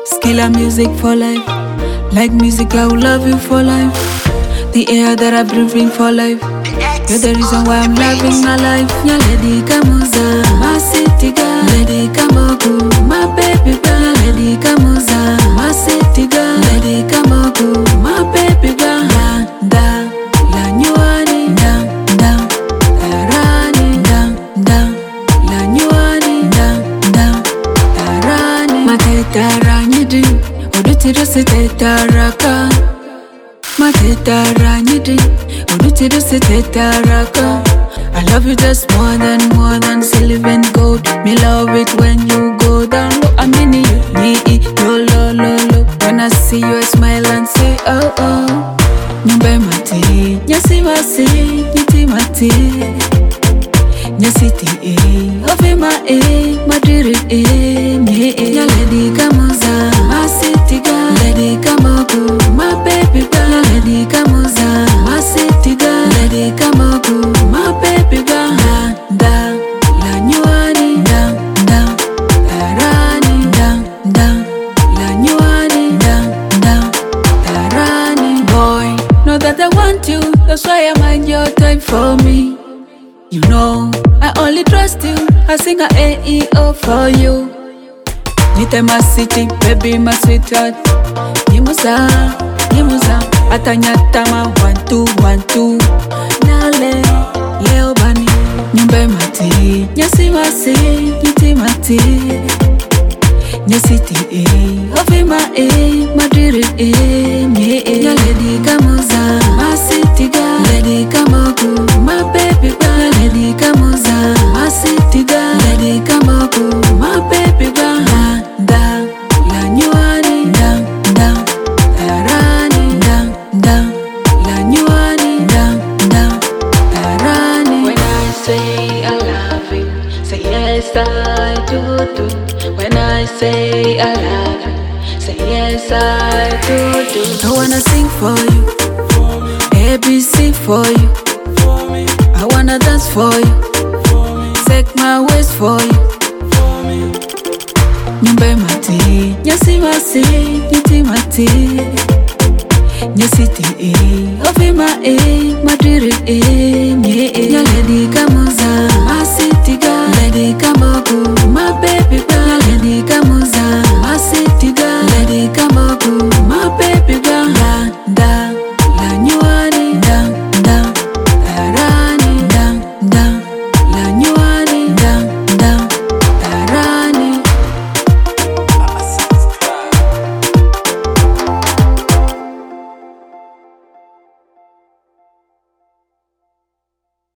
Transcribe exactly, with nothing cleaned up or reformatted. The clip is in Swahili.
Skilla music for life. Like music, I will love you for life. The air that I breathe for life. You're the reason why I'm loving my life. Nya lady kamuza, my city girl. Lady kamoku, my baby girl. Lady kamuza, my city girl. Lady kamoku, my baby girl. Da da, la nyuani, da da, tarani, da da, la nyuani, da da, tarani. Matetara nyidi, odutiro se tetaraka. Matetara nyidi, odutiro se tetaraka. I love you just more than, more than silver and gold. Me love it when you go down low. I mean you, me, lo, lo, lo, lo. When I see you, I smile and say, oh, oh. Nyumba mati, nyasi masi, nyiti mati. Nyasiti, eh, ofima, eh, madiri, eh, me, eh. Nya lady kamuza, my city girl. Lady kamoku, my baby girl. Lady kamuza, my city girl. Lady kamoku, my baby girl. Da, da, la nyuani, da, da, tarani, da, da, la nyuani, da, da, tarani. Boy, know that I want you, that's why I mind your time for me. You know, I only trust you, I sing a A E O for you. Nite my city, baby my sweetheart. Nimusa, nimusa, atanyatama one two one two. Nale, leo bani, nyumba mati, nyasi masi, nyiti mati. Nyasiti eh, ofima eh, madiri eh, me eh. Nya lady kamuza, my city girl. Lady kamoku, my baby girl. Lady kamuza, my city girl. Lady kamoku, my baby girl. Da da, la nyuani, da da, tarani, da da, la nyuani, da da, tarani. When I say I love you, say yes I do do. When I say I love you, say yes I do do. I wanna sing for you, A B C for you. I wanna dance for you, take my ways for you. Nyumba mati, nyasi masi, nyiti mati. Nyasiti eh, ofima eh, madiri eh.